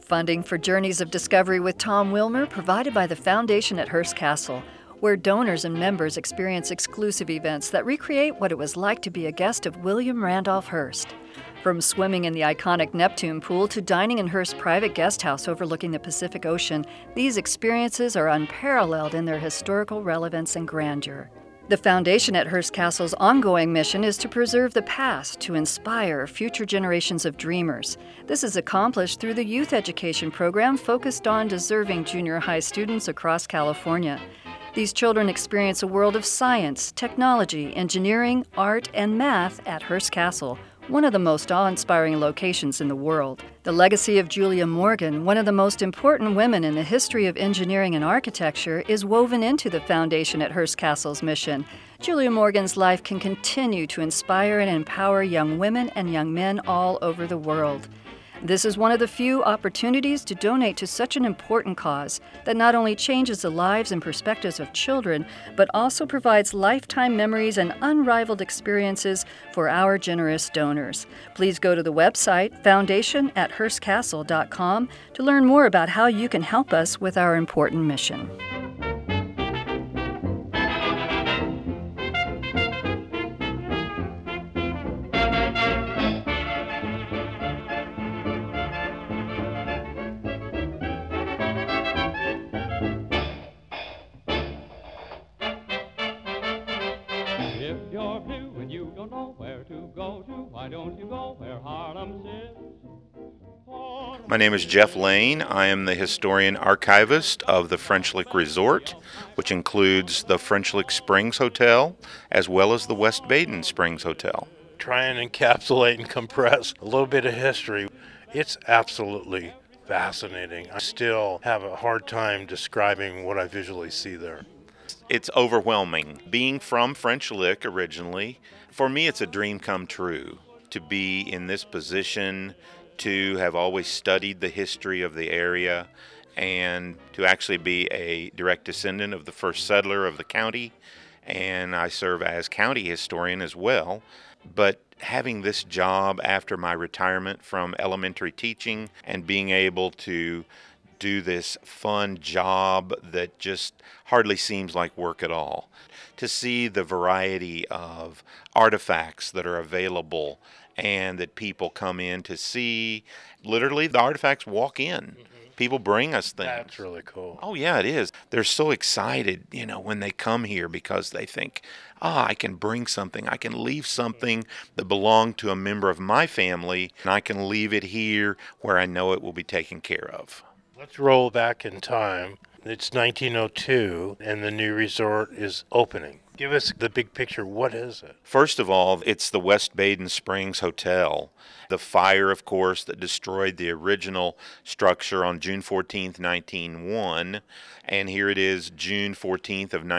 Funding for Journeys of Discovery with Tom Wilmer provided by the Foundation at Hearst Castle, where donors and members experience exclusive events that recreate what it was like to be a guest of William Randolph Hearst. From swimming in the iconic Neptune pool to dining in Hearst's private guest house overlooking the Pacific Ocean, these experiences are unparalleled in their historical relevance and grandeur. The Foundation at Hearst Castle's ongoing mission is to preserve the past to inspire future generations of dreamers. This is accomplished through the youth education program focused on deserving junior high students across California. These children experience a world of science, technology, engineering, art, and math at Hearst Castle, one of the most awe-inspiring locations in the world. The legacy of Julia Morgan, one of the most important women in the history of engineering and architecture, is woven into the Foundation at Hearst Castle's mission. Julia Morgan's life can continue to inspire and empower young women and young men all over the world. This is one of the few opportunities to donate to such an important cause that not only changes the lives and perspectives of children, but also provides lifetime memories and unrivaled experiences for our generous donors. Please go to the website foundation@hearstcastle.com to learn more about how you can help us with our important mission. If you're blue and you don't know where to go to, why don't you go where Harlem sits? My name is Jeff Lane. I am the historian archivist of the French Lick Resort, which includes the French Lick Springs Hotel as well as the West Baden Springs Hotel. Try and encapsulate and compress a little bit of history. It's absolutely fascinating. I still have a hard time describing what I visually see there. It's overwhelming. Being from French Lick originally, for me it's a dream come true to be in this position, to have always studied the history of the area, and to actually be a direct descendant of the first settler of the county. And I serve as county historian as well. But having this job after my retirement from elementary teaching and being able to do this fun job that just hardly seems like work at all. To see the variety of artifacts that are available and that people come in to see, literally the artifacts walk in. People bring us things. That's really cool. Oh yeah, it is. They're so excited, when they come here because they think, I can bring something. I can leave something that belonged to a member of my family, and I can leave it here where I know it will be taken care of. Let's roll back in time. It's 1902, and the new resort is opening. Give us the big picture. What is it? First of all, it's the West Baden Springs Hotel. The fire, of course, that destroyed the original structure on June 14th, 1901. And here it is, June 14th of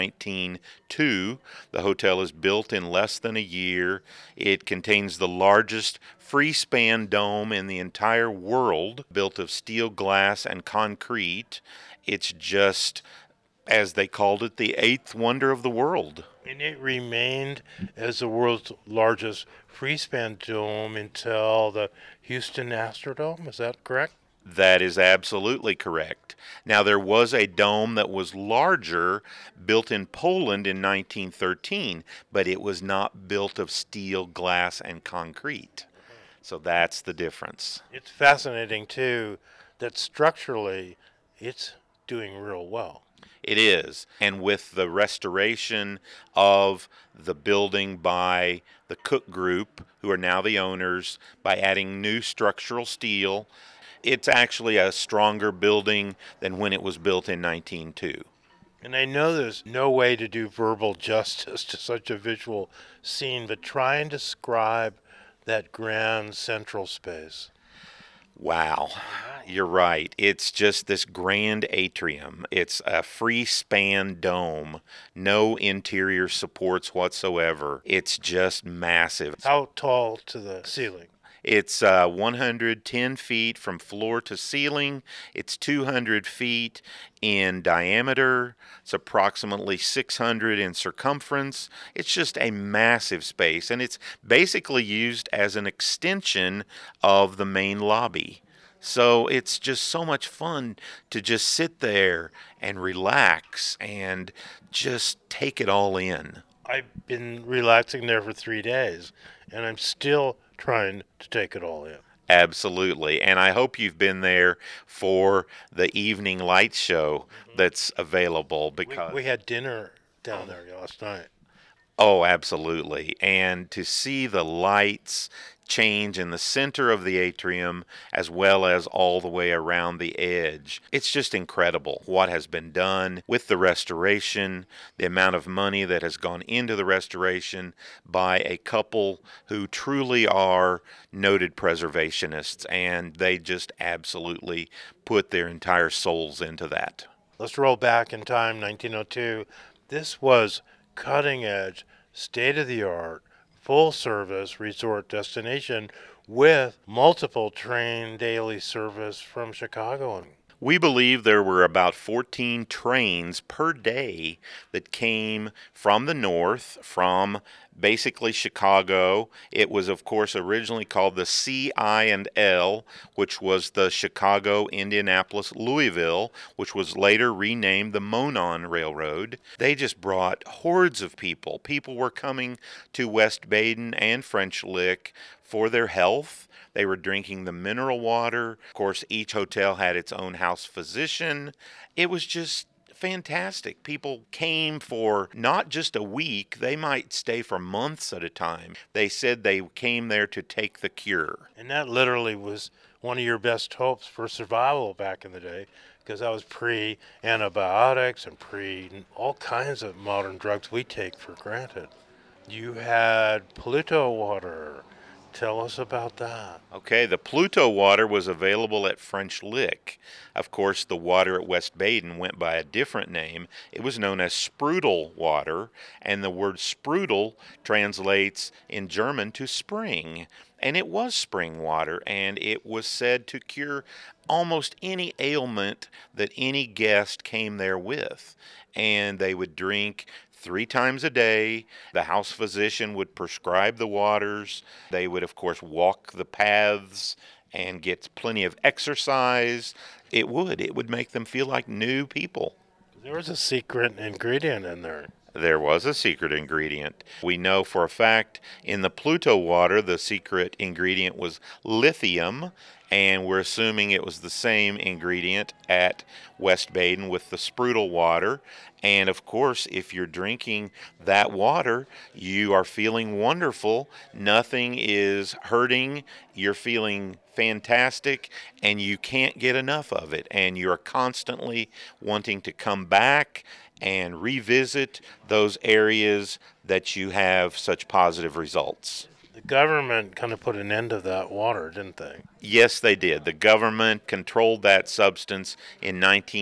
1902. The hotel is built in less than a year. It contains the largest free-span dome in the entire world, built of steel, glass, and concrete. It's just, as they called it, the eighth wonder of the world. And it remained as the world's largest free-span dome until the Houston Astrodome. Is that correct? That is absolutely correct. Now, there was a dome that was larger, built in Poland in 1913, but it was not built of steel, glass, and concrete. So that's the difference. It's fascinating, too, that structurally it's doing real well. It is. And with the restoration of the building by the Cook Group, who are now the owners, by adding new structural steel, it's actually a stronger building than when it was built in 1902. And I know there's no way to do verbal justice to such a visual scene, but try and describe that grand central space. Wow, you're right. It's just this grand atrium. It's a free span dome, no interior supports whatsoever. It's just massive. How tall to the ceiling? It's 110 feet from floor to ceiling. It's 200 feet in diameter. It's approximately 600 in circumference. It's just a massive space, and it's basically used as an extension of the main lobby. So it's just so much fun to just sit there and relax and just take it all in. I've been relaxing there for 3 days, and I'm still trying to take it all in. Absolutely. And I hope you've been there for the evening light show that's available because We had dinner down there last night. oh, absolutely. And to see the lights change in the center of the atrium as well as all the way around the edge. It's just incredible what has been done with the restoration, the amount of money that has gone into the restoration by a couple who truly are noted preservationists, and they just absolutely put their entire souls into that. Let's roll back in time, 1902. This was cutting edge, state of the art, full service resort destination with multiple train daily service from Chicago. We believe there were about 14 trains per day that came from the north, from basically Chicago. It was, of course, originally called the C-I&L, which was the Chicago, Indianapolis, Louisville, which was later renamed the Monon Railroad. They just brought hordes of people. People were coming to West Baden and French Lick for their health. They were drinking the mineral water. Of course, each hotel had its own house physician. It was just fantastic. People came for not just a week, they might stay for months at a time. They said they came there to take the cure. And that literally was one of your best hopes for survival back in the day, because that was pre-antibiotics and pre all kinds of modern drugs we take for granted. You had Pluto water. Tell us about that. Okay, the Pluto water was available at French Lick. Of course, the water at West Baden went by a different name. It was known as Sprudel water, and the word Sprudel translates in German to spring. And it was spring water, and it was said to cure almost any ailment that any guest came there with. And they would drink 3 times a day. The house physician would prescribe the waters. They would, of course, walk the paths and get plenty of exercise. It would make them feel like new people. There was a secret ingredient in there. There was a secret ingredient. We know for a fact in the Pluto water, the secret ingredient was lithium, and we're assuming it was the same ingredient at West Baden with the Sprudel water. And of course, if you're drinking that water, you are feeling wonderful. Nothing is hurting. You're feeling fantastic, and you can't get enough of it. And you're constantly wanting to come back and revisit those areas that you have such positive results. The government kind of put an end to that water, didn't they? Yes, they did. The government controlled that substance in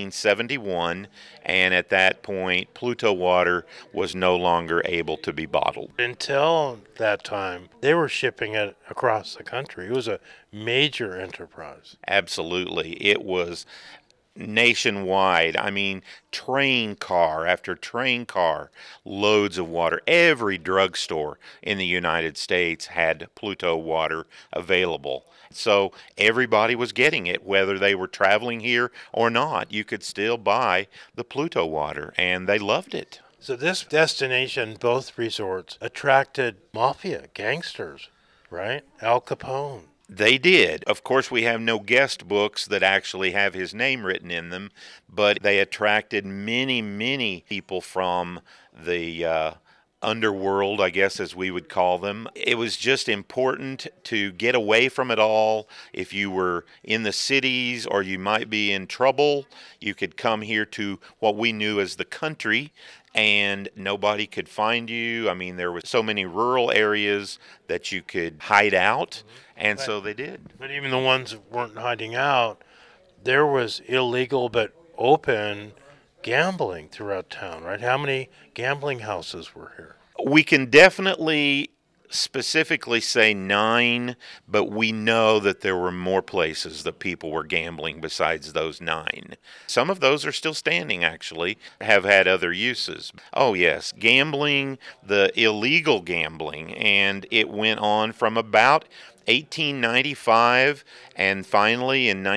1971, and at that point, Pluto water was no longer able to be bottled. Until that time, they were shipping it across the country. It was a major enterprise. Absolutely. It was nationwide. I mean, train car after train car, loads of water. Every drugstore in the United States had Pluto water available. So everybody was getting it, whether they were traveling here or not. You could still buy the Pluto water, and they loved it. So this destination, both resorts, attracted mafia, gangsters, right? Al Capone. They did. Of course, we have no guest books that actually have his name written in them, but they attracted many, many people from the underworld, I guess, as we would call them. It was just important to get away from it all. If you were in the cities or you might be in trouble, you could come here to what we knew as the country, and nobody could find you. I mean, there were so many rural areas that you could hide out, and so they did. But even the ones that weren't hiding out, there was illegal but open gambling throughout town, right? How many gambling houses were here? We can definitely specifically say 9, but we know that there were more places that people were gambling besides those 9. Some of those are still standing, actually, have had other uses. Oh yes, gambling, the illegal gambling, and it went on from about 1895, and finally in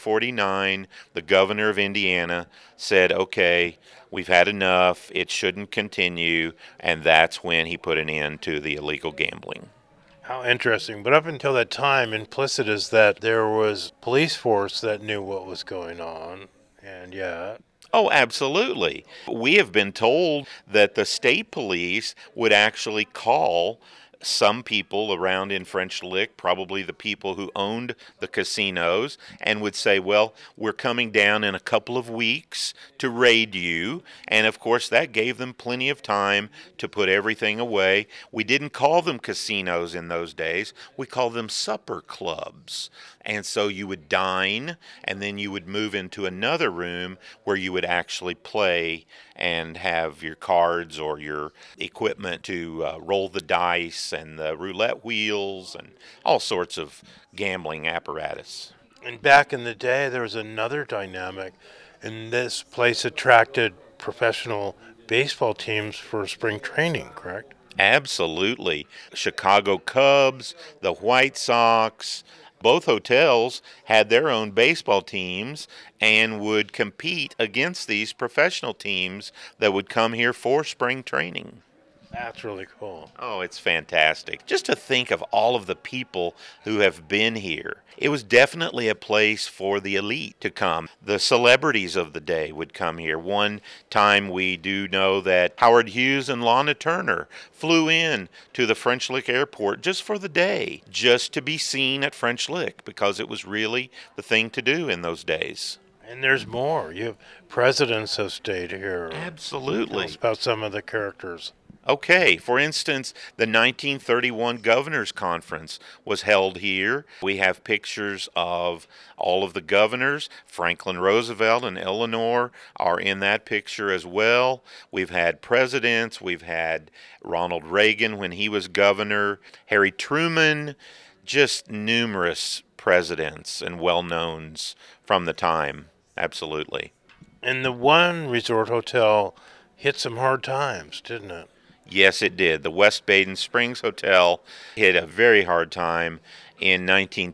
1949, the governor of Indiana said, okay, we've had enough, it shouldn't continue, and that's when he put an end to the illegal gambling. How interesting. But up until that time, implicit is that there was police force that knew what was going on, and yeah. Oh, absolutely. We have been told that the state police would actually call some people around in French Lick, probably the people who owned the casinos, and would say, well, we're coming down in a couple of weeks to raid you. And of course, that gave them plenty of time to put everything away. We didn't call them casinos in those days. We called them supper clubs. And so you would dine, and then you would move into another room where you would actually play and have your cards or your equipment to roll the dice and the roulette wheels and all sorts of gambling apparatus. And back in the day, there was another dynamic, and this place attracted professional baseball teams for spring training, correct? Absolutely. Chicago Cubs, the White Sox, both hotels had their own baseball teams and would compete against these professional teams that would come here for spring training. That's really cool. Oh, it's fantastic. Just to think of all of the people who have been here. It was definitely a place for the elite to come. The celebrities of the day would come here. One time we do know that Howard Hughes and Lana Turner flew in to the French Lick Airport just for the day, just to be seen at French Lick, because it was really the thing to do in those days. And there's more. You have presidents have stayed here. Absolutely. Tell us about some of the characters. Okay, for instance, the 1931 Governors Conference was held here. We have pictures of all of the governors. Franklin Roosevelt and Eleanor are in that picture as well. We've had presidents. We've had Ronald Reagan when he was governor, Harry Truman, just numerous presidents and well-knowns from the time. Absolutely. And the one resort hotel hit some hard times, didn't it? Yes, it did. The West Baden Springs Hotel hit a very hard time in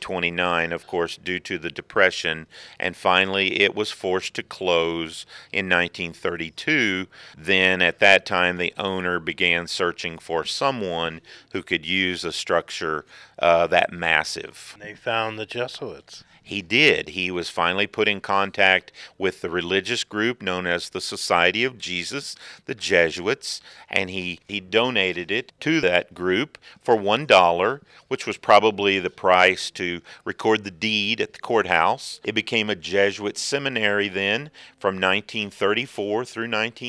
1929, of course, due to the Depression, and finally it was forced to close in 1932. Then at that time, the owner began searching for someone who could use a structure that massive. They found the Jesuits. He did. He was finally put in contact with the religious group known as the Society of Jesus, the Jesuits, and he donated it to that group for $1, which was probably the price to record the deed at the courthouse. It became a Jesuit seminary then from 1934 through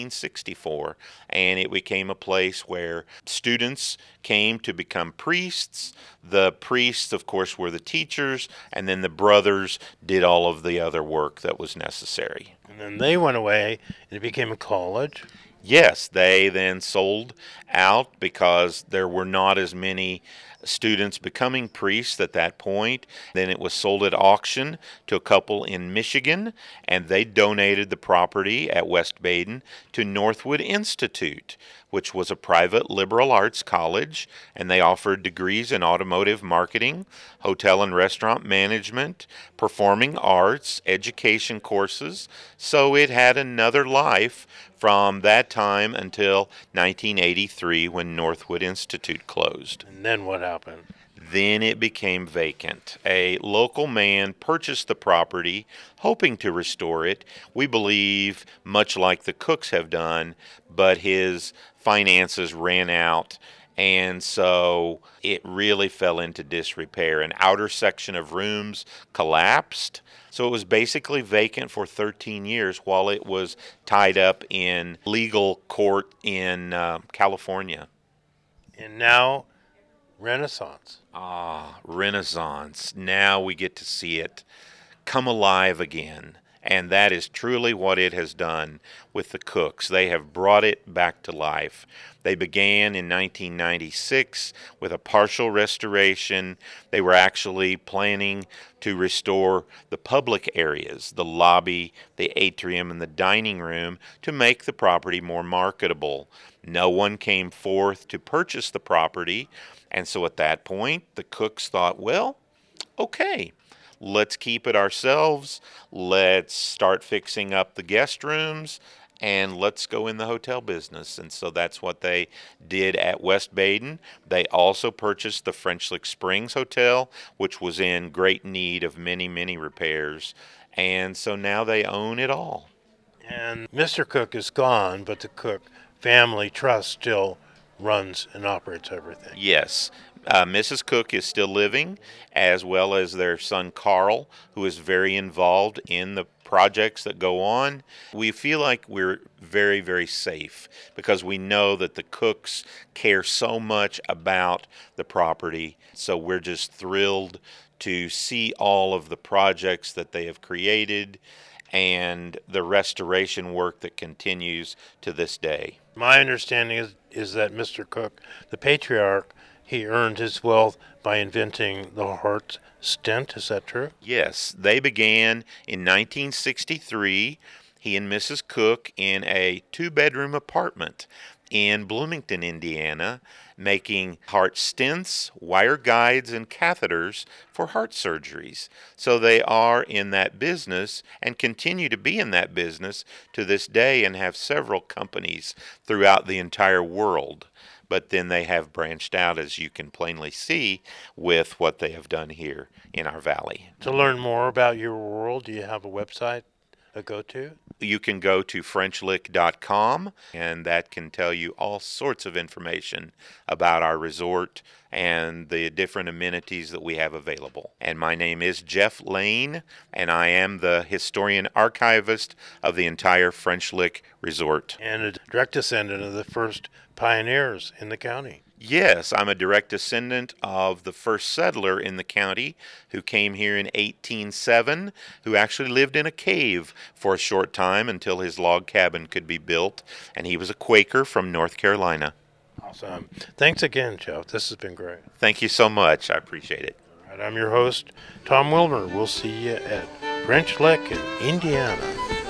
1964, and it became a place where students came to become priests. The priests, of course, were the teachers, and then the brothers did all of the other work that was necessary. And then they went away, and it became a college. Yes, they then sold out because there were not as many students becoming priests at that point. Then it was sold at auction to a couple in Michigan, and they donated the property at West Baden to Northwood Institute, which was a private liberal arts college, and they offered degrees in automotive marketing, hotel and restaurant management, performing arts, education courses. So it had another life from that time until 1983 when Northwood Institute closed. And then what happened? Then it became vacant. A local man purchased the property, hoping to restore it, we believe, much like the Cooks have done, but his finances ran out, and so it really fell into disrepair. An outer section of rooms collapsed, so it was basically vacant for 13 years while it was tied up in legal court in California. And now, Renaissance. Renaissance. Now we get to see it come alive again. And that is truly what it has done with the Cooks. They have brought it back to life. They began in 1996 with a partial restoration. They were actually planning to restore the public areas, the lobby, the atrium, and the dining room to make the property more marketable. No one came forth to purchase the property, and so at that point, the Cooks thought, well, okay, let's keep it ourselves. Let's start fixing up the guest rooms, and let's go in the hotel business. And so that's what they did at West Baden. They also purchased the French Lick Springs Hotel, which was in great need of many, many repairs. And so now they own it all. And Mr. Cook is gone, but the Cook Family Trust still runs and operates everything. Yes. Mrs. Cook is still living, as well as their son Carl, who is very involved in the projects that go on. We feel like we're very, very safe because we know that the Cooks care so much about the property. So we're just thrilled to see all of the projects that they have created and the restoration work that continues to this day. My understanding is that Mr. Cook, the patriarch, he earned his wealth by inventing the heart stent. Is that true? Yes, they began in 1963, he and Mrs. Cook, in a 2-bedroom apartment in Bloomington, Indiana, making heart stents, wire guides, and catheters for heart surgeries. So they are in that business and continue to be in that business to this day and have several companies throughout the entire world. But then they have branched out, as you can plainly see, with what they have done here in our valley. To learn more about your world, do you have a website to go to? You can go to FrenchLick.com, and that can tell you all sorts of information about our resort and the different amenities that we have available. And my name is Jeff Lane, and I am the historian archivist of the entire French Lick Resort. And a direct descendant of the first pioneers in the county. Yes, I'm a direct descendant of the first settler in the county who came here in 1807, who actually lived in a cave for a short time until his log cabin could be built, and he was a Quaker from North Carolina. Awesome. Thanks again, Jeff. This has been great. Thank you so much. I appreciate it. All right, I'm your host, Tom Wilmer. We'll see you at French Lick in Indiana.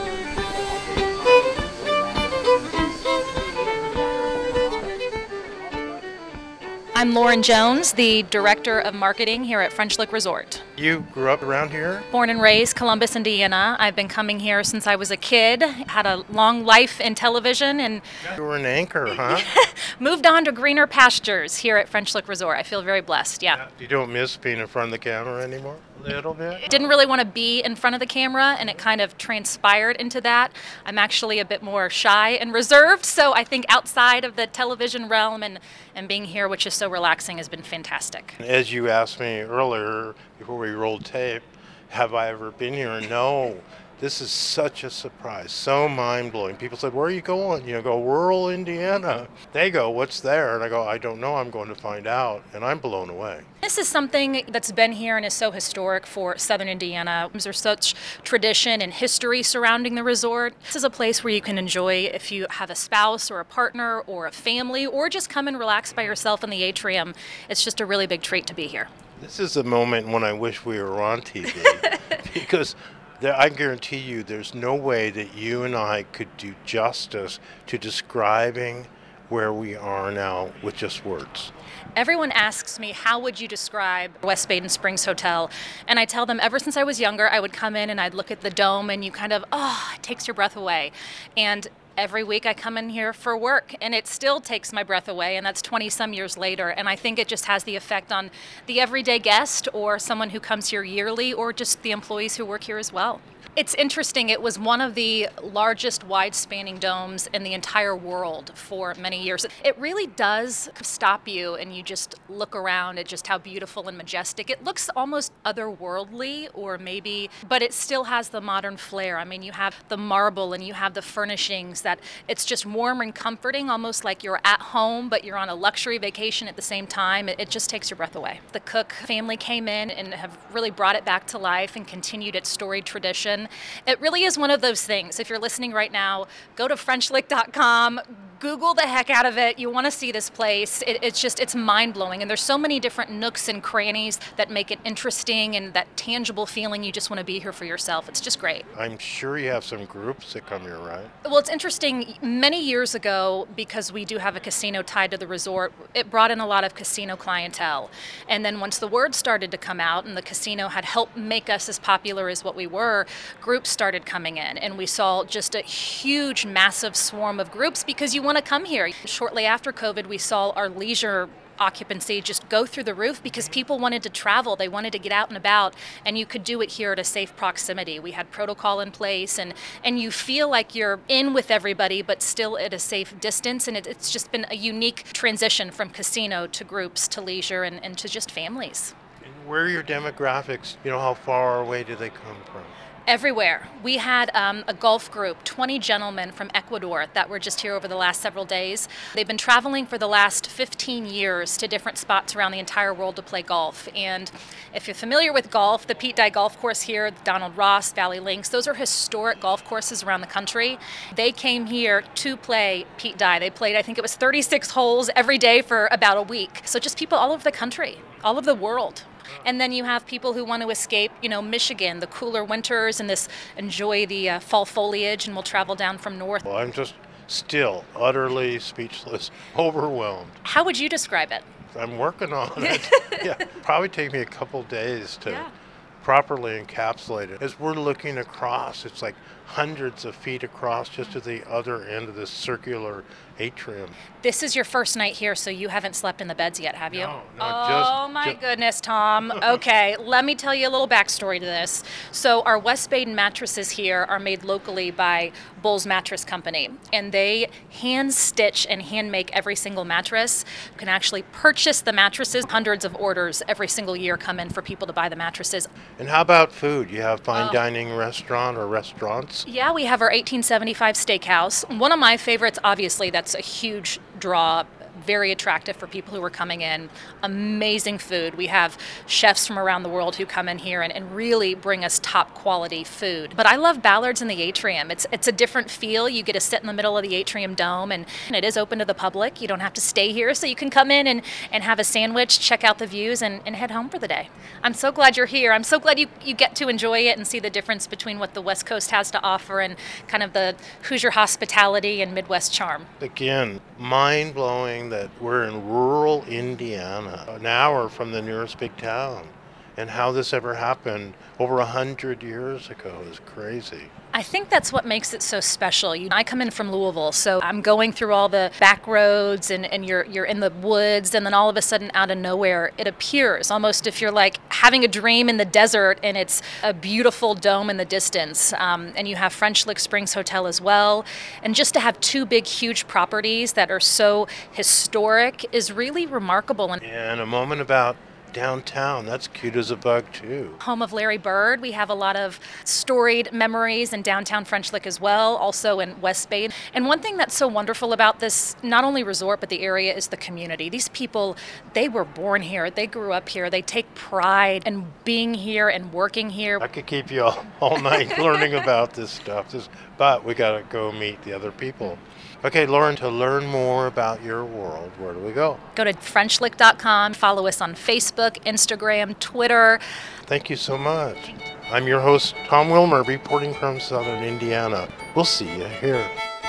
I'm Lauren Jones, the Director of Marketing here at French Lick Resort. You grew up around here? Born and raised Columbus, Indiana. I've been coming here since I was a kid. Had a long life in television and You were an anchor, huh? moved on to greener pastures here at French Lick Resort. I feel very blessed, yeah. You don't miss being in front of the camera anymore? A little bit? Didn't really want to be in front of the camera, and it kind of transpired into that. I'm actually a bit more shy and reserved, so I think outside of the television realm and being here, which is so relaxing, has been fantastic. As you asked me earlier, before we rolled tape, have I ever been here? No. This is such a surprise, so mind-blowing. People said, where are you going? You know, go, rural Indiana. They go, what's there? And I go, I don't know, I'm going to find out. And I'm blown away. This is something that's been here and is so historic for Southern Indiana. There's such tradition and history surrounding the resort. This is a place where you can enjoy if you have a spouse or a partner or a family, or just come and relax by yourself in the atrium. It's just a really big treat to be here. This is a moment when I wish we were on TV because I guarantee you there's no way that you and I could do justice to describing where we are now with just words. Everyone asks me, how would you describe West Baden Springs Hotel? And I tell them ever since I was younger, I would come in and I'd look at the dome and you kind of, it takes your breath away. And every week I come in here for work and it still takes my breath away, and that's 20 some years later. And I think it just has the effect on the everyday guest or someone who comes here yearly or just the employees who work here as well. It's interesting. It was one of the largest wide-spanning domes in the entire world for many years. It really does stop you and you just look around at just how beautiful and majestic. It looks almost otherworldly but it still has the modern flair. I mean, you have the marble and you have the furnishings that it's just warm and comforting, almost like you're at home, but you're on a luxury vacation at the same time. It just takes your breath away. The Cook family came in and have really brought it back to life and continued its storied tradition. It really is one of those things. If you're listening right now, go to FrenchLick.com, Google the heck out of it. You want to see this place. It's mind-blowing. And there's so many different nooks and crannies that make it interesting and that tangible feeling you just want to be here for yourself. It's just great. I'm sure you have some groups that come here, right? Well, it's interesting. Many years ago, because we do have a casino tied to the resort, it brought in a lot of casino clientele. And then once the word started to come out and the casino had helped make us as popular as what we were, groups started coming in. And we saw just a huge, massive swarm of groups because you want to come here. Shortly after COVID, we saw our leisure occupancy just go through the roof because people wanted to travel. They wanted to get out and about, and you could do it here at a safe proximity. We had protocol in place, and you feel like you're in with everybody, but still at a safe distance. And it's just been a unique transition from casino to groups to leisure and to just families. And where are your demographics? How far away do they come from? Everywhere. We had a golf group, 20 gentlemen from Ecuador that were just here over the last several days. They've been traveling for the last 15 years to different spots around the entire world to play golf. And if you're familiar with golf, the Pete Dye Golf Course here, Donald Ross, Valley Links, those are historic golf courses around the country. They came here to play Pete Dye. They played, I think it was 36 holes every day for about a week. So just people all over the country, all over the world. And then you have people who want to escape, Michigan, the cooler winters, and enjoy the fall foliage, and will travel down from north. Well, I'm just still utterly speechless, overwhelmed. How would you describe it? I'm working on it. Yeah, probably take me a couple days to properly encapsulate it. As we're looking across, it's like hundreds of feet across just to the other end of this circular atrium. This is your first night here, so you haven't slept in the beds yet, have you? No, oh my goodness, Tom. Okay, let me tell you a little backstory to this. So our West Baden mattresses here are made locally by Bull's Mattress Company, and they hand stitch and hand make every single mattress. You can actually purchase the mattresses. Hundreds of orders every single year come in for people to buy the mattresses. And how about food? You have fine dining restaurant or restaurants? Yeah, we have our 1875 steakhouse. One of my favorites, obviously, that's a huge draw, very attractive for people who are coming in. Amazing food. We have chefs from around the world who come in here and really bring us top quality food. But I love Ballard's in the atrium. It's a different feel. You get to sit in the middle of the atrium dome, and it is open to the public. You don't have to stay here, so you can come in and have a sandwich, check out the views, and head home for the day. I'm so glad you're here. I'm so glad you get to enjoy it and see the difference between what the West Coast has to offer and kind of the Hoosier hospitality and Midwest charm. Again, mind-blowing that we're in rural Indiana, an hour from the nearest big town. And how this ever happened over 100 years ago is crazy. I think that's what makes it so special. I come in from Louisville, so I'm going through all the back roads and you're in the woods, and then all of a sudden out of nowhere it appears, almost if you're like having a dream in the desert and it's a beautiful dome in the distance. And you have French Lick Springs Hotel as well. And just to have two big, huge properties that are so historic is really remarkable. And a moment about downtown, that's cute as a bug too. Home of Larry Bird. We have a lot of storied memories in downtown French Lick as well, also in West Baden. And one thing that's so wonderful about this, not only resort, but the area, is the community. These people, they were born here, they grew up here, they take pride in being here and working here. I could keep you all night learning about this stuff, but we gotta go meet the other people. Okay, Lauren, to learn more about your world, where do we go? Go to FrenchLick.com, follow us on Facebook, Instagram, Twitter. Thank you so much. I'm your host, Tom Wilmer, reporting from Southern Indiana. We'll see you here.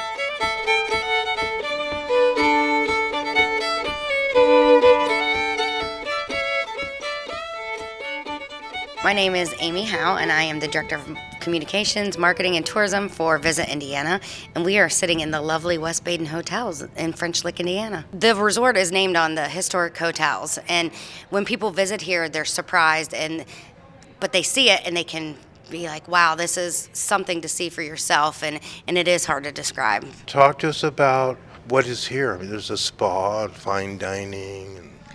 My name is Amy Howe, and I am the Director of Communications, Marketing, and Tourism for Visit Indiana, and we are sitting in the lovely West Baden Hotels in French Lick, Indiana. The resort is named on the historic hotels, and when people visit here, they're surprised, but they see it and they can be like, wow, this is something to see for yourself, and it is hard to describe. Talk to us about what is here. I mean, there's a spa and fine dining.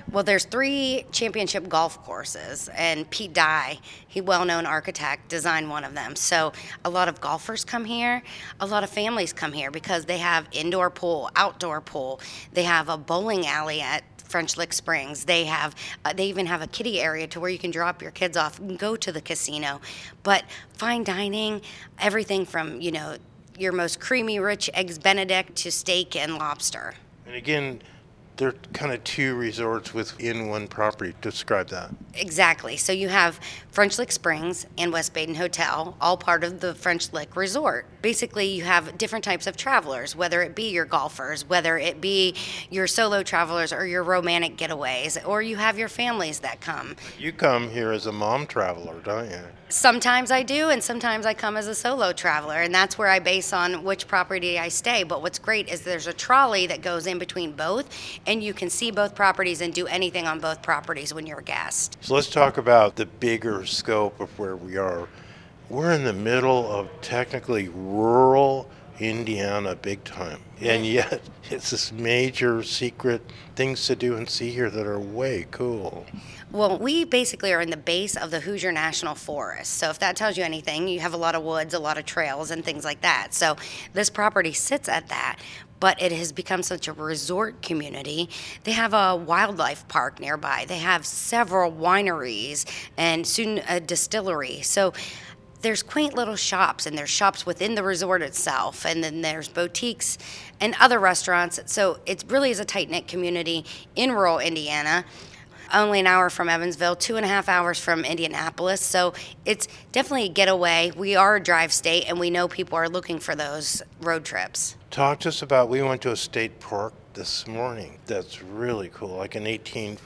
Well, there's 3 championship golf courses, and Pete Dye, he well-known architect, designed one of them. So a lot of golfers come here, a lot of families come here because they have indoor pool, outdoor pool. They have a bowling alley at French Lick Springs. They even have a kiddie area to where you can drop your kids off and go to the casino. But fine dining, everything from, your most creamy, rich eggs Benedict to steak and lobster. And again, they're kind of 2 resorts within one property. Describe that. Exactly. So you have French Lick Springs and West Baden Hotel, all part of the French Lick Resort. Basically, you have different types of travelers, whether it be your golfers, whether it be your solo travelers or your romantic getaways, or you have your families that come. You come here as a mom traveler, don't you? Sometimes I do, and sometimes I come as a solo traveler, and that's where I base on which property I stay. But what's great is there's a trolley that goes in between both, and you can see both properties and do anything on both properties when you're a guest. So let's talk about the bigger scope of where we are. We're in the middle of technically rural Indiana big time, and yet it's this major secret things to do and see here that are way cool. Well, we basically are in the base of the Hoosier National Forest. So if that tells you anything, you have a lot of woods, a lot of trails, and things like that. So this property sits at that, but it has become such a resort community. They have a wildlife park nearby. They have several wineries and soon a distillery. So there's quaint little shops, and there's shops within the resort itself, and then there's boutiques and other restaurants. So it really is a tight-knit community in rural Indiana. Only an hour from Evansville, 2.5 hours from Indianapolis. So it's definitely a getaway. We are a drive state, and we know people are looking for those road trips. Talk to us about, we went to a state park this morning that's really cool, like an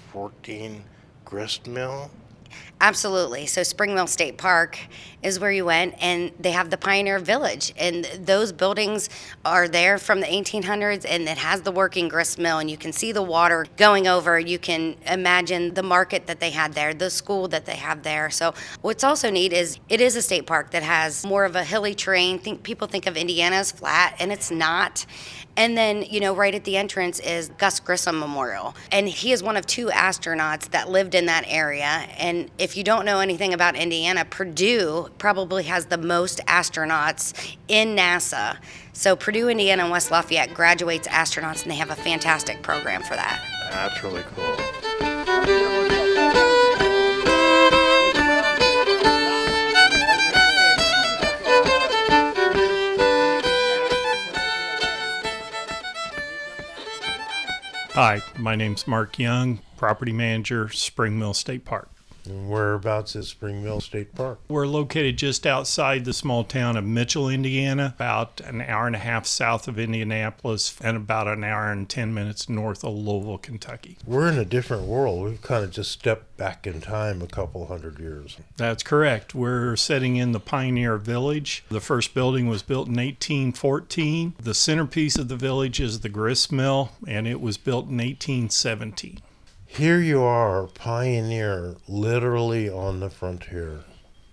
1814 grist mill. Absolutely. So Spring Mill State Park is where you went, and they have the Pioneer Village, and those buildings are there from the 1800s, and it has the working grist mill, and you can see the water going over. You can imagine the market that they had there, the school that they have there. So what's also neat is it is a state park that has more of a hilly terrain. People think of Indiana as flat, and it's not. And then, right at the entrance is Gus Grissom Memorial. And he is one of 2 astronauts that lived in that area. And if you don't know anything about Indiana, Purdue probably has the most astronauts in NASA. So Purdue, Indiana, and West Lafayette graduates astronauts, and they have a fantastic program for that. That's really cool. Hi, my name's Mark Young, property manager, Spring Mill State Park. And whereabouts is Spring Mill State Park? We're located just outside the small town of Mitchell, Indiana, about an hour and a half south of Indianapolis and about an hour and 10 minutes north of Louisville, Kentucky. We're in a different world. We've kind of just stepped back in time a couple hundred years. That's correct. We're sitting in the Pioneer Village. The first building was built in 1814. The centerpiece of the village is the grist mill, and it was built in 1817. Here you are, Pioneer, literally on the frontier,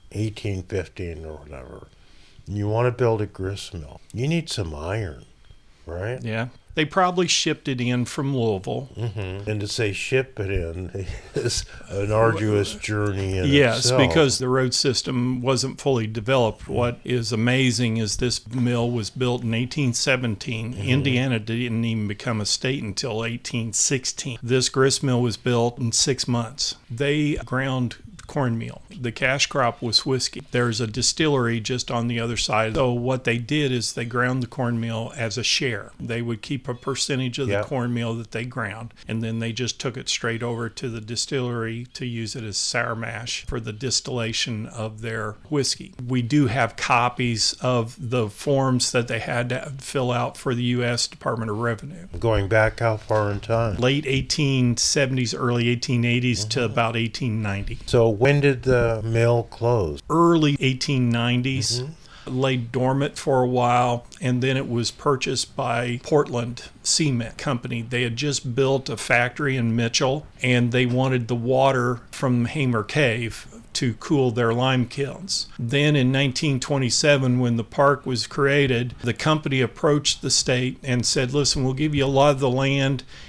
1815 or whatever. You want to build a grist mill. You need some iron, right? Yeah. They probably shipped it in from Louisville. Mm-hmm. And to say ship it in is an arduous journey in yes, itself. Because the road system wasn't fully developed. What is amazing is this mill was built in 1817. Mm-hmm. Indiana didn't even become a state until 1816. This grist mill was built in 6 months. They ground cornmeal. The cash crop was whiskey. There's a distillery just on the other side. So what they did is they ground the cornmeal as a share. They would keep a percentage of the cornmeal that they ground, and then they just took it straight over to the distillery to use it as sour mash for the distillation of their whiskey. We do have copies of the forms that they had to fill out for the U.S. Department of Revenue. Going back how far in time? Late 1870s, early 1880s to about 1890. So when did the mill close? Early 1890s. Lay dormant for a while, and then it was purchased by Portland Cement Company. They had just built a factory in Mitchell, and they wanted the water from Hamer Cave to cool their lime kilns. Then in 1927, when the park was created, the company approached the state and said, listen, we'll give you a lot of the land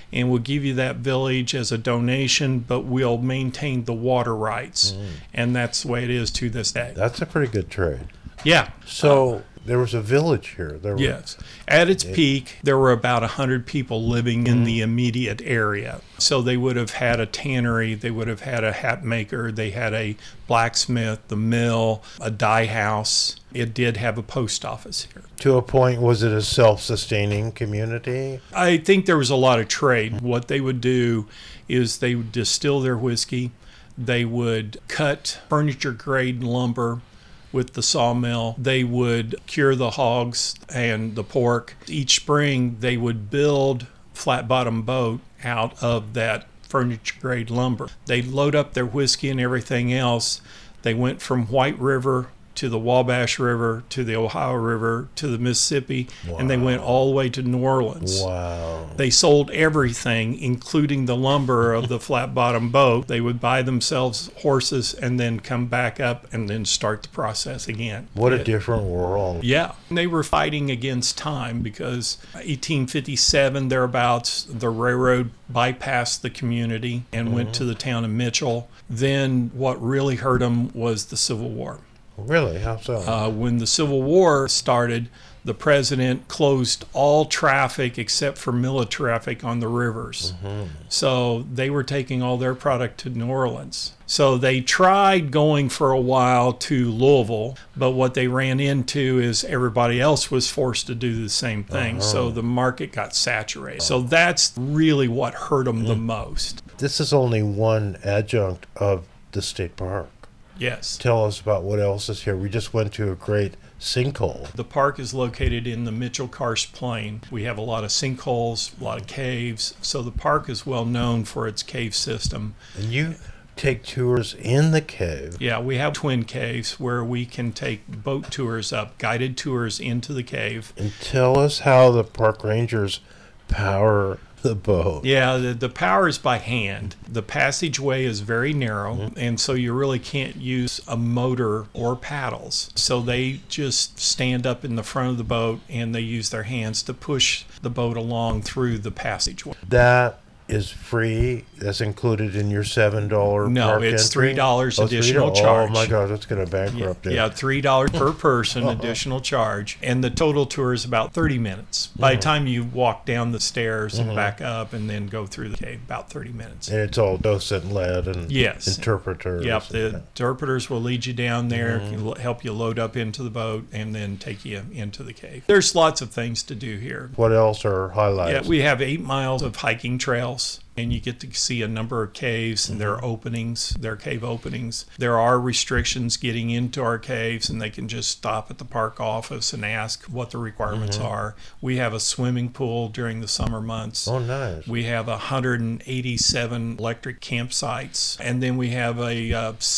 and we'll give you that village as a donation, but we'll maintain the water rights. And that's the way it is to this day. That's a pretty good trade. Yeah. So there was a village here. There were, Yes. At its peak, there were about 100 people living in the immediate area. So they would have had a tannery, they would have had a hat maker, they had a blacksmith, the mill, a dye house. It did have a post office here. To a point, was it a self-sustaining community? I think there was a lot of trade. What they would do is they would distill their whiskey, they would cut furniture grade lumber with the sawmill. They would cure the hogs and the pork. Each spring, they would build flat bottom boat out of that furniture grade lumber. They'd load up their whiskey and everything else. They went from White River to the Wabash River to the Ohio River to the Mississippi, and they went all the way to New Orleans. Wow. They sold everything, including the lumber of the flat bottom boat. They would buy themselves horses and then come back up and then start the process again. What a different world. Yeah. They were fighting against time because 1857, thereabouts, the railroad bypassed the community and went to the town of Mitchell. Then what really hurt them was the Civil War. Really? How so? When the Civil War started, the president closed all traffic except for military traffic on the rivers. So they were taking all their product to New Orleans. So they tried going for a while to Louisville, but what they ran into is everybody else was forced to do the same thing. So the market got saturated. So that's really what hurt them the most. This is only one adjunct of the state park. Yes. Tell us about what else is here. We just went to a great sinkhole. The park is located in the Mitchell-Karst Plain. We have a lot of sinkholes, a lot of caves. So the park is well known for its cave system. And you take tours in the cave. Yeah, we have twin caves where we can take boat tours up, guided tours into the cave. And tell us how the park rangers power the boat. Yeah, the power is by hand. The passageway is very narrow, and so you really can't use a motor or paddles. So they just stand up in the front of the boat and they use their hands to push the boat along through the passageway. That is free. That's included in your $7 No, park it's entry? $3 Oh, additional $3. charge. Oh my God, that's going to bankrupt it. Yeah, $3 per person additional charge. And the total tour is about 30 minutes. By the time you walk down the stairs and back up and then go through the cave, about 30 minutes. And it's all docent led and Yes. interpreters. Yep, the interpreters will lead you down there, help you load up into the boat, and then take you into the cave. There's lots of things to do here. What else are highlights? Yeah, we have 8 miles of hiking trails, and you get to see a number of caves, and there are openings, there are cave openings. There are restrictions getting into our caves, and they can just stop at the park office and ask what the requirements are. We have a swimming pool during the summer months. Oh, nice. We have 187 electric campsites, and then we have a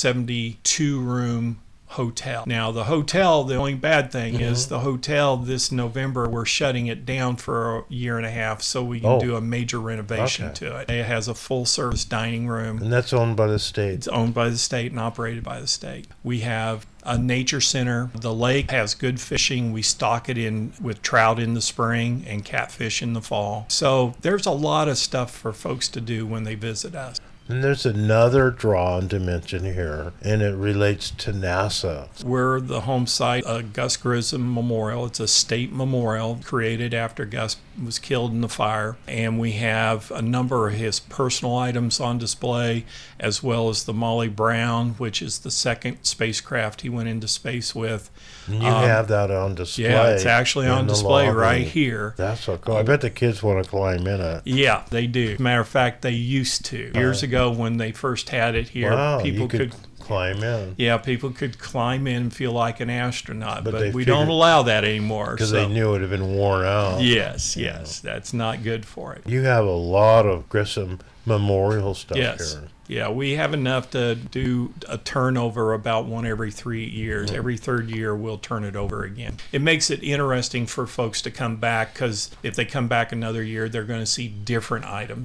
72-room hotel. Now, the hotel, the only bad thing is the hotel this November, we're shutting it down for a year and a half so we can do a major renovation to it. It has a full-service dining room. And that's owned by the state. It's owned by the state and operated by the state. We have a nature center. The lake has good fishing. We stock it in with trout in the spring and catfish in the fall. So there's a lot of stuff for folks to do when they visit us. And there's another draw and dimension here, and it relates to NASA. We're the home site of Gus Grissom Memorial. It's a state memorial created after Gus was killed in the fire. And we have a number of his personal items on display, as well as the Molly Brown, which is the second spacecraft he went into space with. And you have that on display. Yeah, it's actually on in the display lobby. right here. That's so cool. I bet the kids want to climb in it. Yeah, they do. Matter of fact, they used to. Years ago, when they first had it here, Wow, people you could climb in. Yeah, people could climb in and feel like an astronaut, But but they we don't figured- allow that anymore. Because so. they knew it had been worn out. Yes, that's not good for it. You have a lot of Grissom memorial stuff Yes. here. Yeah, we have enough to do a turnover about one every 3 years. Every third year, we'll turn it over again. It makes it interesting for folks to come back because if they come back another year, they're going to see different items.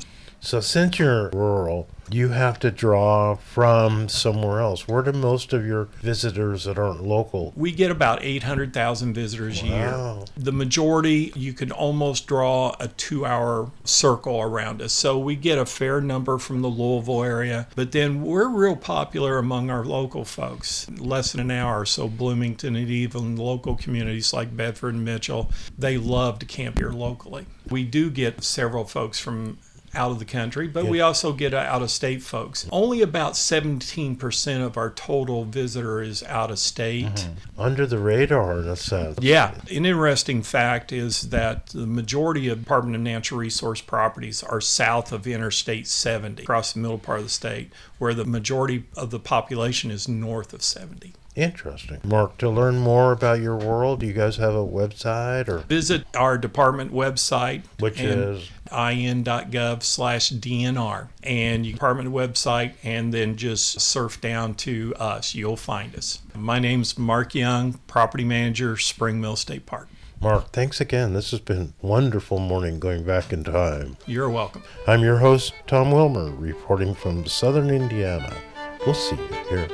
So since you're rural, you have to draw from somewhere else. Where do most of your visitors that aren't local? We get about 800,000 visitors a year. Wow. The majority, you can almost draw a 2-hour circle around us. So we get a fair number from the Louisville area, but then we're real popular among our local folks. Less than an hour, so Bloomington and even local communities like Bedford and Mitchell, they love to camp here locally. We do get several folks from out of the country, but we also get out-of-state folks. Only about 17% of our total visitor is out-of-state. Under the radar, in a sense. Yeah. An interesting fact is that the majority of Department of Natural Resource properties are south of Interstate 70, across the middle part of the state, where the majority of the population is north of 70. Interesting. Mark, to learn more about your world, do you guys have a website or Visit our department website, which is in.gov/DNR, and your department website, and then just surf down to us. You'll find us. My name's Mark Young, property manager, Spring Mill State Park. Mark, thanks again. This has been a wonderful morning going back in time. You're welcome. I'm your host, Tom Wilmer, reporting from southern Indiana. We'll see you here.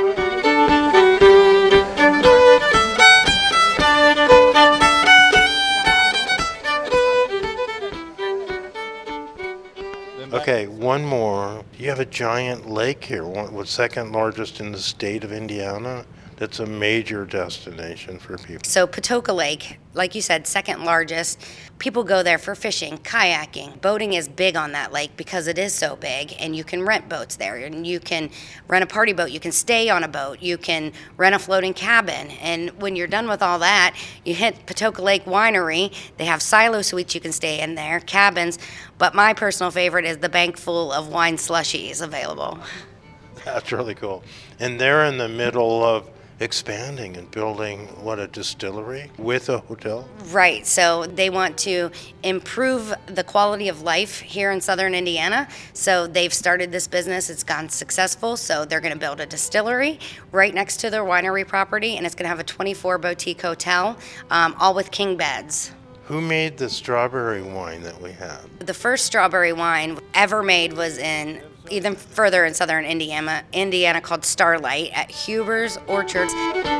Okay, one more. You have a giant lake here, what's second largest in the state of Indiana. That's a major destination for people. So Patoka Lake, like you said, second largest. People go there for fishing, kayaking. Boating is big on that lake because it is so big, and you can rent boats there. And you can rent a party boat. You can stay on a boat. You can rent a floating cabin. And when you're done with all that, you hit Patoka Lake Winery. They have silo suites you can stay in there, cabins. But my personal favorite is the bank full of wine slushies available. That's really cool. And they're in the middle of expanding and building, a distillery with a hotel? Right. So they want to improve the quality of life here in southern Indiana. So they've started this business. It's gone successful. So they're going to build a distillery right next to their winery property, and it's going to have a 24 boutique hotel, all with king beds. Who made the strawberry wine that we have? The first strawberry wine ever made was even further in southern Indiana called Starlight at Huber's Orchards.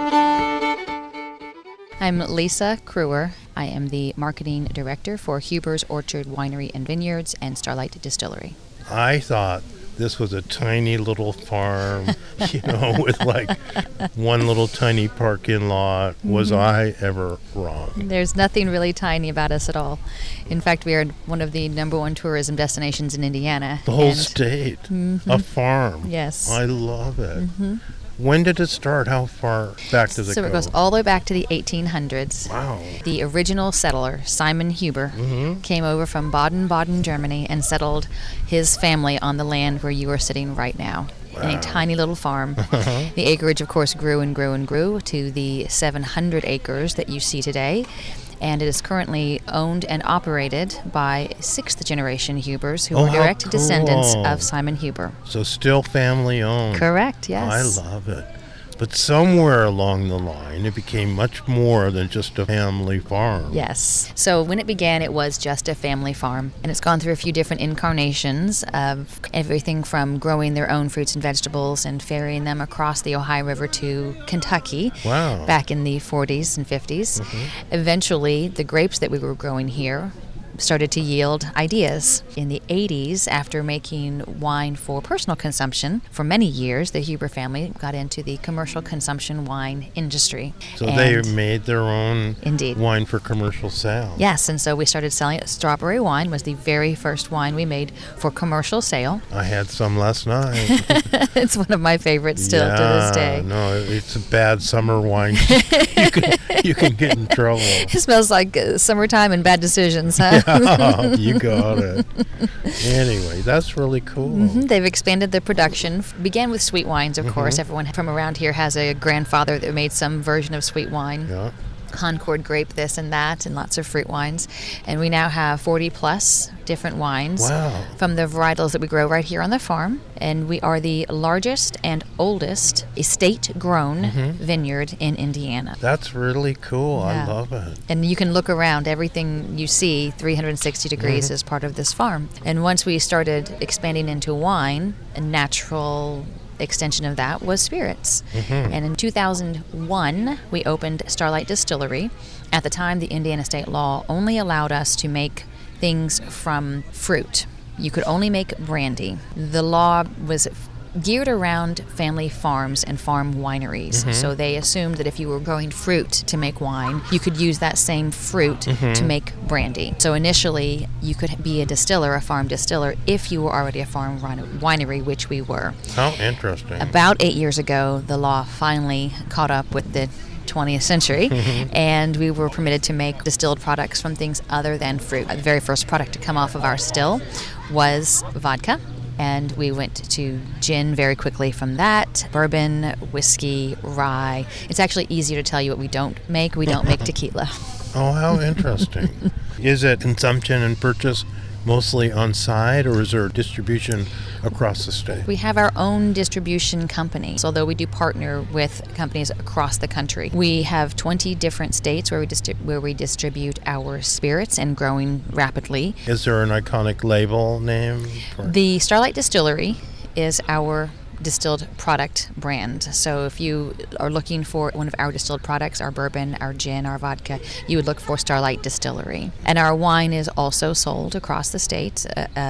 I'm Lisa Kruer. I am the marketing director for Huber's Orchard Winery and Vineyards and Starlight Distillery. I thought this was a tiny little farm, with like one little tiny parking lot. Was I ever wrong? There's nothing really tiny about us at all. In fact, we are one of the #1 tourism destinations in Indiana. The whole state. A farm. Yes. I love it. When did it start? How far back does it go? So it goes all the way back to the 1800s. Wow. The original settler, Simon Huber, came over from Baden-Baden, Germany, and settled his family on the land where you are sitting right now. In a tiny little farm. The acreage, of course, grew and grew and grew to the 700 acres that you see today. And it is currently owned and operated by 6th generation Hubers, who are direct descendants of Simon Huber. So still family owned. Correct, yes. I love it. But somewhere along the line, it became much more than just a family farm. Yes. So when it began, it was just a family farm. And it's gone through a few different incarnations of everything from growing their own fruits and vegetables and ferrying them across the Ohio River to Kentucky back in the 40s and 50s. Eventually, the grapes that we were growing here started to yield ideas. In the 80s, after making wine for personal consumption for many years, the Huber family got into the commercial consumption wine industry. So they made their own wine for commercial sale. Yes, and so we started selling it. Strawberry wine was the very first wine we made for commercial sale. I had some last night. It's one of my favorites still to this day. No, it's a bad summer wine. you can get in trouble. It smells like summertime and bad decisions, huh? Yeah, you got it. Anyway, that's really cool. They've expanded the production. Began with sweet wines, of course. Everyone from around here has a grandfather that made some version of sweet wine. Yeah. Concord grape this and that, and lots of fruit wines. And we now have 40 plus different wines from the varietals that we grow right here on the farm. And we are the largest and oldest estate-grown vineyard in Indiana. That's really cool. Yeah. I love it. And you can look around. Everything you see 360 degrees is part of this farm. And once we started expanding into wine, a natural extension of that was spirits. And in 2001, we opened Starlight Distillery. At the time, the Indiana state law only allowed us to make things from fruit. You could only make brandy. The law was geared around family farms and farm wineries. So they assumed that if you were growing fruit to make wine, you could use that same fruit to make brandy. So initially, you could be a distiller, a farm distiller, if you were already a farm winery, which we were. How interesting. About 8 years ago, the law finally caught up with the 20th century, and we were permitted to make distilled products from things other than fruit. The very first product to come off of our still was vodka. And we went to gin very quickly from that, bourbon, whiskey, rye. It's actually easier to tell you what we don't make. We don't make tequila. Oh, how interesting. Is it consumption and purchase mostly on site, or is there distribution across the state? We have our own distribution company, so although we do partner with companies across the country. We have 20 different states where we distribute our spirits, and growing rapidly. Is there an iconic label name? The Starlight Distillery is our distilled product brand. So if you are looking for one of our distilled products, our bourbon, our gin, our vodka, you would look for Starlight Distillery. And our wine is also sold across the state.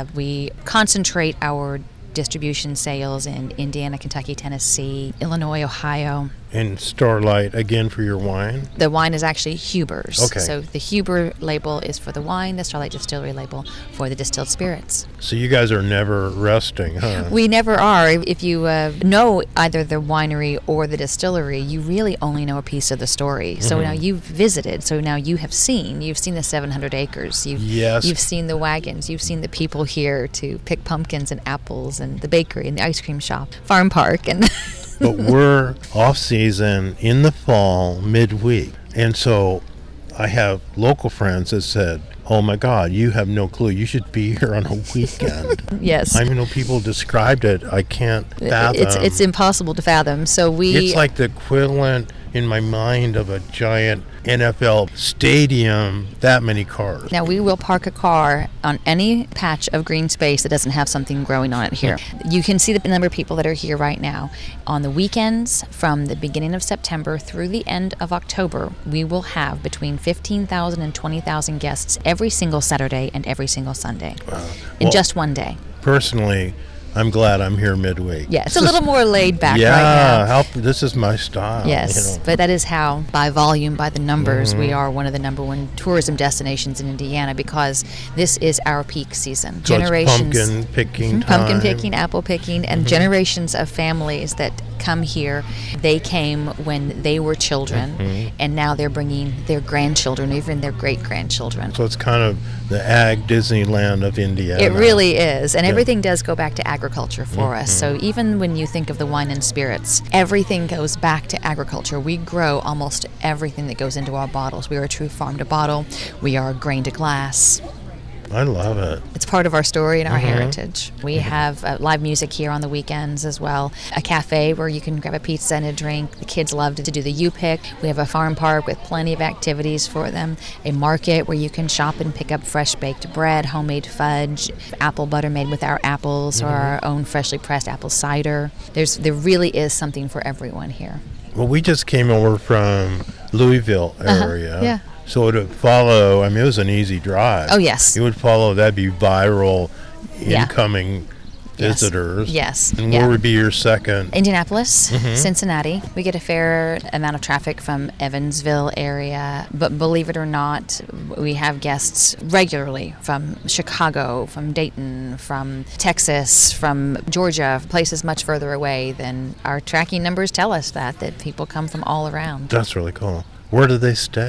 We concentrate our distribution sales in Indiana, Kentucky, Tennessee, Illinois, Ohio. And Starlight, again, for your wine? The wine is actually Huber's. Okay. So the Huber label is for the wine, the Starlight Distillery label for the distilled spirits. So you guys are never resting, huh? We never are. If you know either the winery or the distillery, you really only know a piece of the story. So now you've visited, so now you've seen the 700 acres. You've seen the wagons. You've seen the people here to pick pumpkins and apples, and the bakery and the ice cream shop, farm park, and... But we're off season in the fall, midweek. And so I have local friends that said, oh my God, you have no clue. You should be here on a weekend. Yes. I know people described it. I can't fathom. It's impossible to fathom. So It's like the equivalent in my mind of a giant NFL stadium, that many cars. Now, we will park a car on any patch of green space that doesn't have something growing on it here. You can see the number of people that are here right now. On the weekends, from the beginning of September through the end of October, we will have between 15,000 and 20,000 guests every single Saturday and every single Sunday in just one day. Personally, I'm glad I'm here midweek. Yeah, it's a little more laid back right now. Yeah, this is my style. Yes, but that is how, by volume, by the numbers, we are one of the number one tourism destinations in Indiana, because this is our peak season. So generations, it's pumpkin picking time. Pumpkin picking, apple picking, and generations of families that come here. They came when they were children, and now they're bringing their grandchildren, even their great-grandchildren. So it's kind of the ag Disneyland of Indiana. It really is, and everything does go back to agriculture for us. So even when you think of the wine and spirits, everything goes back to agriculture. We grow almost everything that goes into our bottles. We are a true farm to bottle. We are grain to glass. I love it. It's part of our story and our heritage. We have live music here on the weekends as well. A cafe where you can grab a pizza and a drink. The kids love to do the U-Pick. We have a farm park with plenty of activities for them. A market where you can shop and pick up fresh baked bread, homemade fudge, apple butter made with our apples, or our own freshly pressed apple cider. There really is something for everyone here. Well, we just came over from Louisville area. Yeah. So it would follow, it was an easy drive. Oh, yes. It would follow, that'd be viral incoming visitors. Yes. And where would be your second? Indianapolis, Cincinnati. We get a fair amount of traffic from Evansville area, but believe it or not, we have guests regularly from Chicago, from Dayton, from Texas, from Georgia, places much further away than our tracking numbers tell us that people come from all around. That's really cool. Where do they stay?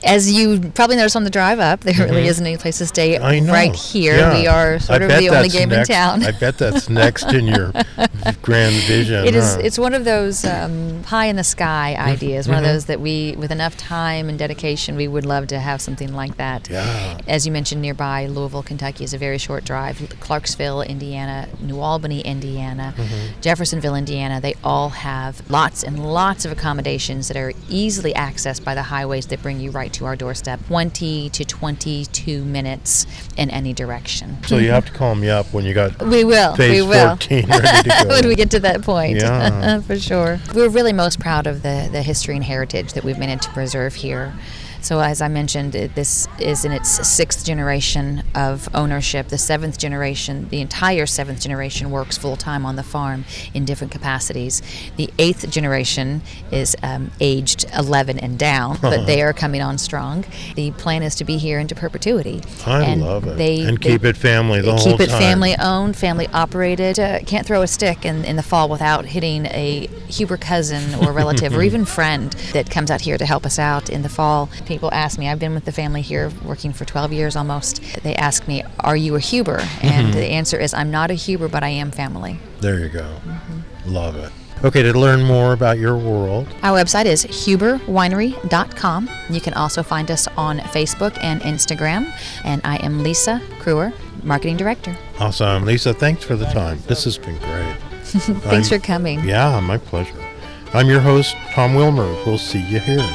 As you probably noticed on the drive up, there really isn't any place to stay I know. right here. Yeah. We are sort I of bet the only that's game next, in town. I bet that's next in your grand vision. It is. huh? It's one of those pie in the sky ideas. One of those that we, with enough time and dedication, we would love to have something like that. Yeah. As you mentioned, nearby Louisville, Kentucky is a very short drive. Clarksville, Indiana, New Albany, Indiana, Jeffersonville, Indiana. They all have lots and lots of accommodations that are easily accessed by the highways that bring you right to our doorstep. 20 to 22 minutes in any direction. So you have to call me up when you got We will. phase we will. 14 ready to go. When we get to that point. Yeah. For sure. We're really most proud of the history and heritage that we've managed to preserve here. So as I mentioned, this is in its sixth generation of ownership. The seventh generation, the entire seventh generation works full-time on the farm in different capacities. The eighth generation is aged 11 and down, but they are coming on strong. The plan is to be here into perpetuity. I love it. They keep it family the whole time. Keep it family-owned, family-operated. Can't throw a stick in the fall without hitting a Huber cousin or relative or even friend that comes out here to help us out in the fall. People ask me, I've been with the family here working for 12 years almost. They ask me, are you a Huber? And the answer is, I'm not a Huber, but I am family. There you go. Love it. Okay, to learn more about your world, Our website is huberwinery.com. You can also find us on Facebook and Instagram. And I am Lisa Kruer, Marketing Director. awesome. Lisa, thanks for the time. This has been great. Thanks for coming. Yeah, my pleasure. I'm your host, Tom Wilmer. We'll see you here.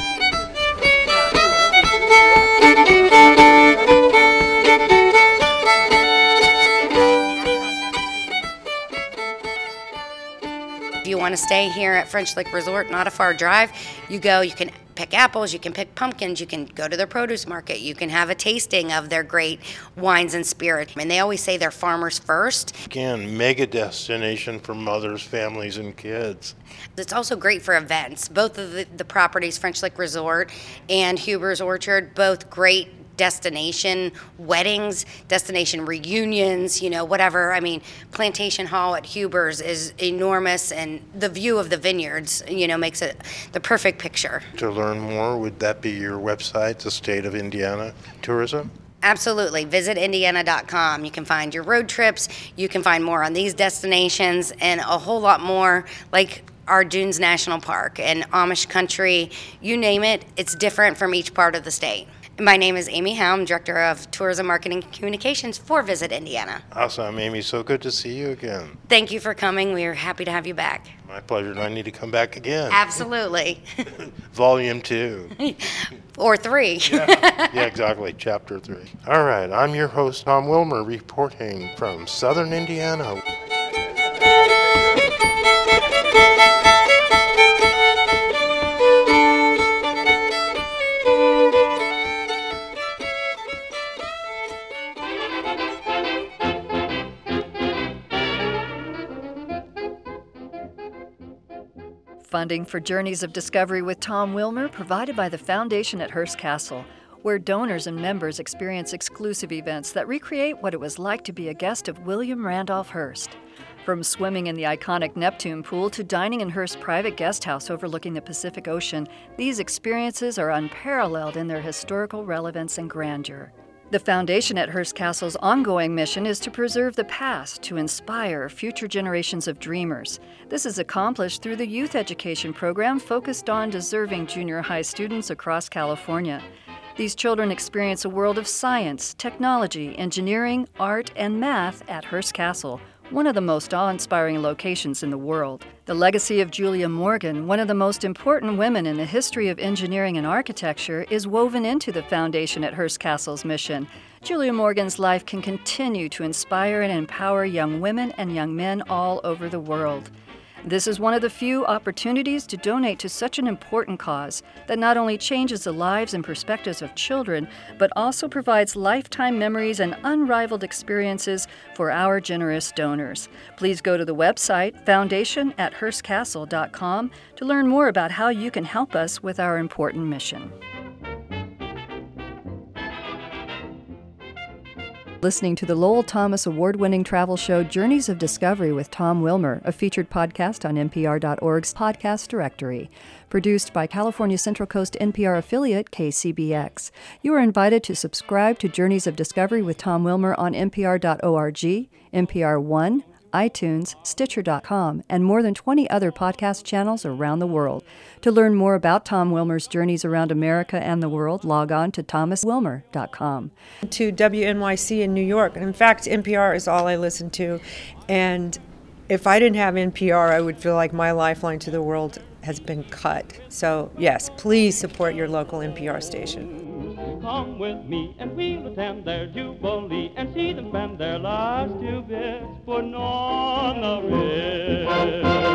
If you want to stay here at French Lick Resort, not a far drive, you can pick apples, you can pick pumpkins, you can go to their produce market, you can have a tasting of their great wines and spirits. And they always say they're farmers first. Again, mega destination for mothers, families, and kids. It's also great for events. Both of the properties, French Lick Resort and Huber's Orchard, both great destination weddings, destination reunions, whatever. I mean, Plantation Hall at Huber's is enormous, and the view of the vineyards, makes it the perfect picture. To learn more, would that be your website, the State of Indiana Tourism? Absolutely. Visit Indiana.com. You can find your road trips. You can find more on these destinations and a whole lot more, like our Dunes National Park and Amish country. You name it, it's different from each part of the state. My name is Amy Howe. I'm Director of Tourism Marketing and Communications for Visit Indiana. Awesome, Amy. So good to see you again. Thank you for coming. We are happy to have you back. My pleasure, and I need to come back again. Absolutely. Volume 2. Or 3. Yeah, exactly. Chapter 3. All right, I'm your host, Tom Wilmer, reporting from Southern Indiana. Funding for Journeys of Discovery with Tom Wilmer provided by the Foundation at Hearst Castle, where donors and members experience exclusive events that recreate what it was like to be a guest of William Randolph Hearst. From swimming in the iconic Neptune pool to dining in Hearst's private guest house overlooking the Pacific Ocean, these experiences are unparalleled in their historical relevance and grandeur. The Foundation at Hearst Castle's ongoing mission is to preserve the past to inspire future generations of dreamers. This is accomplished through the youth education program focused on deserving junior high students across California. These children experience a world of science, technology, engineering, art, and math at Hearst Castle, one of the most awe-inspiring locations in the world. The legacy of Julia Morgan, one of the most important women in the history of engineering and architecture, is woven into the Foundation at Hearst Castle's mission. Julia Morgan's life can continue to inspire and empower young women and young men all over the world. This is one of the few opportunities to donate to such an important cause that not only changes the lives and perspectives of children, but also provides lifetime memories and unrivaled experiences for our generous donors. Please go to the website foundation@hearstcastle.com to learn more about how you can help us with our important mission. Listening to the Lowell Thomas award-winning travel show Journeys of Discovery with Tom Wilmer, a featured podcast on NPR.org's podcast directory. Produced by California Central Coast NPR affiliate KCBX. You are invited to subscribe to Journeys of Discovery with Tom Wilmer on NPR.org, NPR One, iTunes, Stitcher.com, and more than 20 other podcast channels around the world. To learn more about Tom Wilmer's journeys around America and the world, log on to thomaswilmer.com. To WNYC in New York. In fact, NPR is all I listen to. And if I didn't have NPR, I would feel like my lifeline to the world has been cut. So, yes, please support your local NPR station. Come with me and we'll attend their jubilee and see them spend their last 2 bits putting on the red.